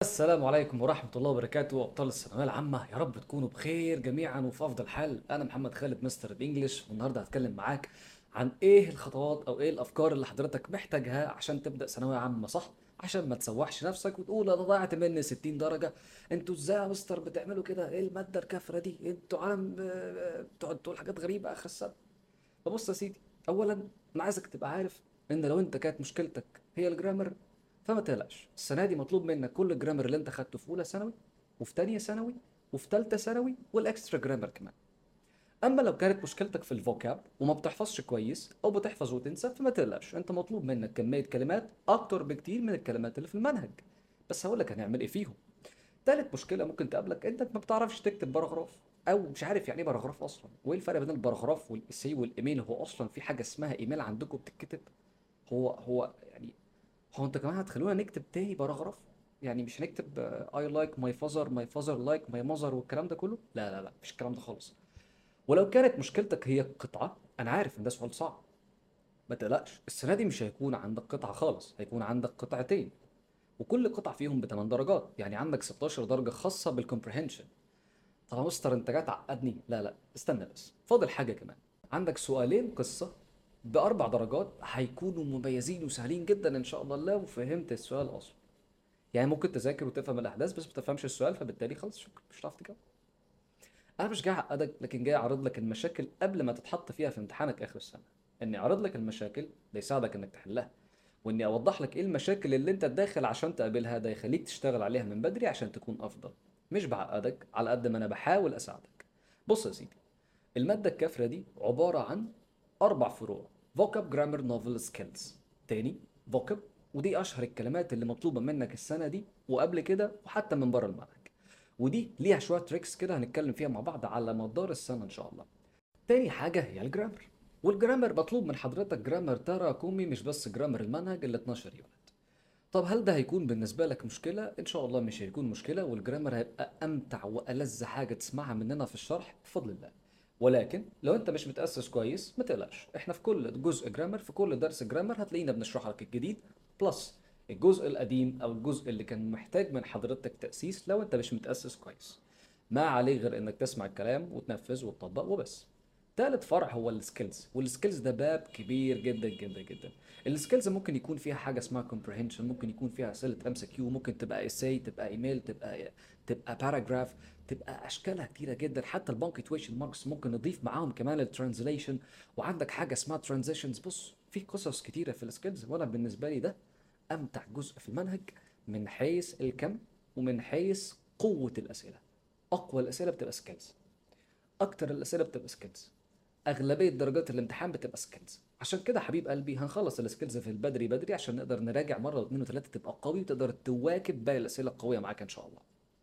السلام عليكم ورحمة الله وبركاته أبطال الثانوية العامة، يا رب تكونوا بخير جميعا وفي أفضل حال. أنا محمد خالد مستر الإنجليش، والنهاردة هتكلم معاك عن إيه الخطوات أو إيه الأفكار اللي حضرتك محتاجها عشان تبدأ ثانوية عامة صح، عشان ما تسوحش نفسك وتقول أنا ضيعت مني 60 درجة. أنتوا إزاي يا مستر بتعملوا كده؟ إيه المادة الكافرة دي؟ أنتوا عالم بتقعد تقول حاجات غريبة آخر السنة. فبص يا سيدي، اولا انا عايزك تبقى عارف ان لو انت كانت مشكلتك هي الجرامر فما تقلقش. السنه دي مطلوب منك كل الجرامر اللي انت خدته في اولى ثانوي وفي تانية ثانوي وفي تالتة ثانوي والاكسترا جرامر كمان. اما لو كانت مشكلتك في الفوكاب وما بتحفظش كويس او بتحفظ وتنسى فما تقلقش، انت مطلوب منك كميه كلمات اكتر بكتير من الكلمات اللي في المنهج. بس هقول لك هنعمل ايه فيهم. تالت مشكلة ممكن تقابلك انك ما بتعرفش تكتب باراجراف، او مش عارف يعني ايه باراجراف اصلا، وايه الفرق بين الباراجراف والاسي والايميل. هو اصلا في حاجة اسمها ايميل عندكم بتتكتب؟ هو يعني هو انت كمان هتخلونا نكتب تاني باراجراف؟ يعني مش هنكتب اي لايك ماي فازر، ماي فازر لايك ماي ماذر والكلام ده كله؟ لا لا لا، مفيش الكلام ده خالص. ولو كانت مشكلتك هي القطعة، انا عارف ان ده سؤال صعب، ما تقلقش، السنة دي مش هيكون عندك قطعة خالص، هيكون عندك قطعتين، وكل قطعة فيهم ب 8 درجات، يعني عندك 16 درجة خاصة بالكomprehension. طب يا مستر انت جاي تعقدني. لا لا، استنى بس، فاضل حاجه كمان. عندك سؤالين قصه باربع درجات هيكونوا مميزين وسهلين جدا ان شاء الله لو فهمت السؤال اصلا. يعني ممكن تذاكر وتفهم الاحداث بس ما تفهمش السؤال، فبالتالي خلاص شكرا مش هتعرف تجاوب. انا مش جاي اعقدك، لكن جاي اعرض لك المشاكل قبل ما تتحط فيها في امتحانك اخر السنه. اني اعرض لك المشاكل ده يساعدك انك تحلها، واني اوضح لك ايه المشاكل اللي انت داخل عشان تقابلها ده يخليك تشتغل عليها من بدري عشان تكون افضل. مش بعقدك على قد ما انا بحاول اساعدك. بص يا سيدي، المادة الكافرة دي عبارة عن أربع فروع: vocab grammar novel skills. تاني vocab، ودي أشهر الكلمات اللي مطلوبة منك السنة دي وقبل كده وحتى من بره المنهج، ودي ليها شوية تريكس كده هنتكلم فيها مع بعض على مدار السنة إن شاء الله. تاني حاجة هي الجرامر، والجرامر مطلوب من حضرتك جرامر تراكمي مش بس جرامر المنهج اللي 12 يونت. طب هل ده هيكون بالنسبة لك مشكلة؟ إن شاء الله مش هيكون مشكلة، والجرامر هيبقى أمتع وألذ حاجة تسمعها مننا في الشرح بفضل الله. ولكن لو أنت مش متأسس كويس ما تقلقش، إحنا في كل جزء جرامر، في كل درس جرامر هتلاقينا بنشرح لك الجديد بلس الجزء القديم أو الجزء اللي كان محتاج من حضرتك تأسيس لو أنت مش متأسس كويس. ما عليه غير إنك تسمع الكلام وتنفذ وتطبق وبس. تالت فرع هو السكيلز، والسكيلز ده باب كبير جدا جدا جدا. السكيلز ممكن يكون فيها حاجه اسمها comprehension، ممكن يكون فيها اسئله ام سي كيو، ممكن تبقى اساي، تبقى ايميل، تبقى باراجراف، تبقى اشكالها كتيره جدا. حتى البانكتويشن ماركس ممكن نضيف معاهم كمان الترانزليشن، وعندك حاجه اسمها ترانزيشنز. بص في قصص كتيره في السكيلز، وانا بالنسبه لي ده امتع جزء في المنهج من حيث الكم ومن حيث قوه الاسئله. اقوى الاسئله بتبقى سكيلز، اكتر الاسئله بتبقى سكيلز، اغلبيه درجات الامتحان بتبقى سكيلز. عشان كده حبيب قلبي هنخلص السكيلز في البدري بدري عشان نقدر نراجع مره واثنين وثلاثه، تبقى قوي وتقدر تواكب باقي الاسئله القويه معاك ان شاء الله.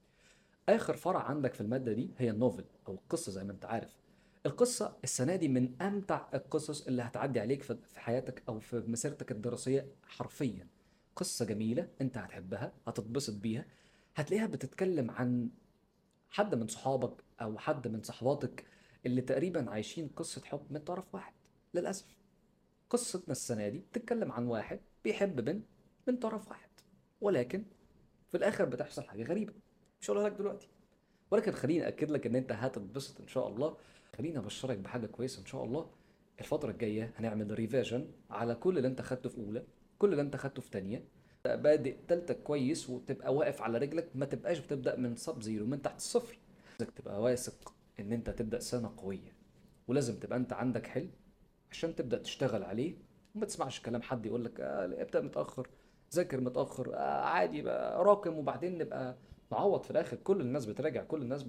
اخر فرع عندك في الماده دي هي النوفل او القصه زي ما انت عارف. القصه السنه دي من امتع القصص اللي هتعدي عليك في حياتك او في مسيرتك الدراسيه حرفيا. قصه جميله انت هتحبها هتتبسط بيها، هتلاقيها بتتكلم عن حد من صحابك او حد من صحباتك اللي تقريبا عايشين قصة حب من طرف واحد. للأسف قصتنا السنة دي بتتكلم عن واحد بيحب بنت من طرف واحد، ولكن في الآخر بتحصل حاجة غريبة مش هقولها لك دلوقتي، ولكن خليني أكد لك إن أنت هتتبسط إن شاء الله. خليني أبشرك بحاجة كويسة إن شاء الله. الفترة الجاية هنعمل ريفيجن على كل اللي أنت خدته في أولى، كل اللي أنت خدته في تانية، بادئ تالتة كويس وتبقى واقف على رجلك، ما تبقاش بتبدأ من سب زيرو من تحت الصفر. عايزك تبقى واثق ان انت تبدأ سنة قوية، ولازم تبقى انت عندك حلم عشان تبدأ تشتغل عليه. وما تسمعش كلام حد يقول لك ابدأ متأخر، ذاكر متأخر، عادي بقى راكم وبعدين نبقى نعوض في الآخر. كل الناس بتراجع، كل الناس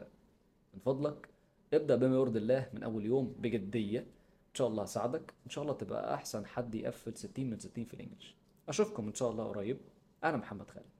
من فضلك ابدأ بما يرضي الله من أول يوم بجدية. إن شاء الله هساعدك، إن شاء الله تبقى أحسن حد يقفل 60 من 60 في الإنجليش. أشوفكم إن شاء الله قريب. أنا محمد خالد.